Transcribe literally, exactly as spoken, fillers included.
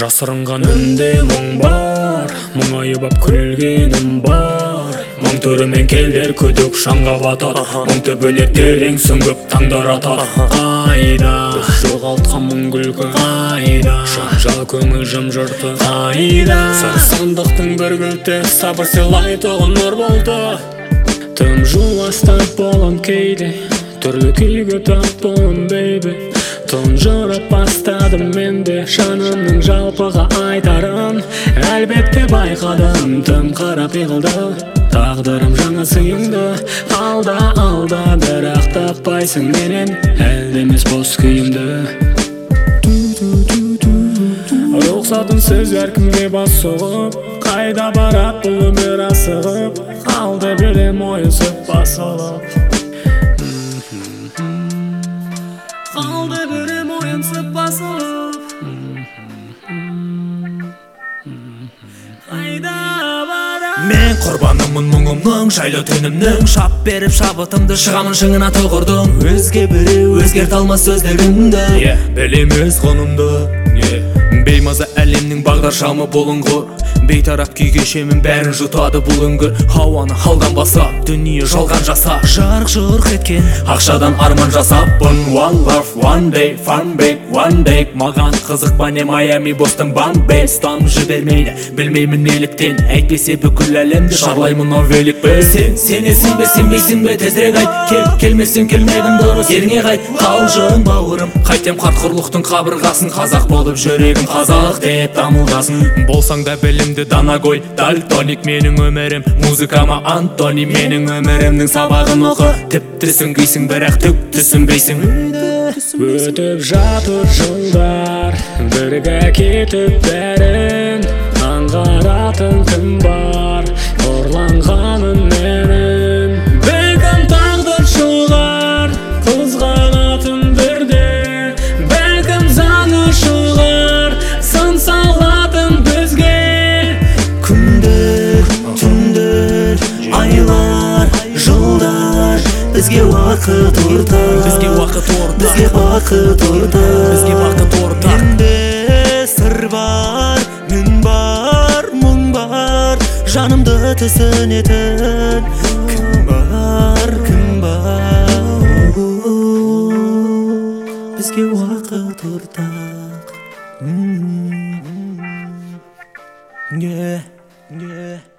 жасырынған үнде мұң бар, мұңайып ап күлгенім бар. Мұң түрімен келдер күдік шаңға батады, мұң түбіне терең сүңгіп таңдар атады. Қайда жоғалтқан мұң күлкі, қайда жанжал көңіл жым-жырты, қайда сандықтың бір кілті сабыр сыйлайтұғын нұр болды. Тым жуастап болам кейде, түрлі күйге тап болам бейбі. Тұнжырып бастадым менде жанымның жалпыға айтарын. Әлбетте байқадым, тым қара пиғылды, тағдырым жаңа сыйыңды. Алда, алда, бірақ таппайсың менен әлдемес бос күйімді. Рұқсатынсыз әркімге бас соғып, қайда барат бұл өмір асығып, алды берем ойысып басылып. Алды берем ойынсып басылып. Айда бара Мен құрбанымын мұңымның, жайлы түнімнің. Шап беріп шабытымды шығамын шыңына тұғырдың. Өзге біреу өзгерт алмас сөздерімді, білем өз құнымды. Беймаза әлемнің бағдар шамы болыңғыр, бейтарап күй кешемін бәрін жұтады бұл үңгір. Хауаны халдан баса, дүние жалған жаса, жарық жұрқ еткен ақшадан арман жасаппын. One love, one day, fun big, one day. Маған қызық па не Майами, Бостон, Бомбей. Стам жібермейді, білмеймін неліктен, әйтпесе бүкіл әлемді шарлаймын ау велик бе. Сен, сенесің бе, сенбейсің бе, тезірек айт. Кел, келмесең келмедің дұрыс, еріңе қайт. Қалжың бауырым, қайтем қарт құрлықтың қабырғасын. Қазақ болып жүрегім қазақ деп дамылдасын. Болсаң да білімді дана гой, дальтоник менің өмірім. Музыкама Антони, менің өмірімнің сабағын оқы. Тіпті сүңгейсің, бірақ түк түсінбейсің. Өтіп жатыр жылдар, бірге кетіп бәрін. Аңғаратын кім бар, ұрланғаным менің. Бәлкім тағдыр шығар, қызғанатын бірде. Бәлкім заңы шығар, сын салатын бізге. Күндер, түндер, айлар, жылдар, бізге уақыт ортақ. Бізге уақыт ортақ. Бізге уақыт ортақ. Бізге уақыт ортақ. Менде сыр бар, мен бар, мұң бар, жанымды түсінетін кім бар, кім бар. Бізге уақыт ортақ. Yeah, yeah.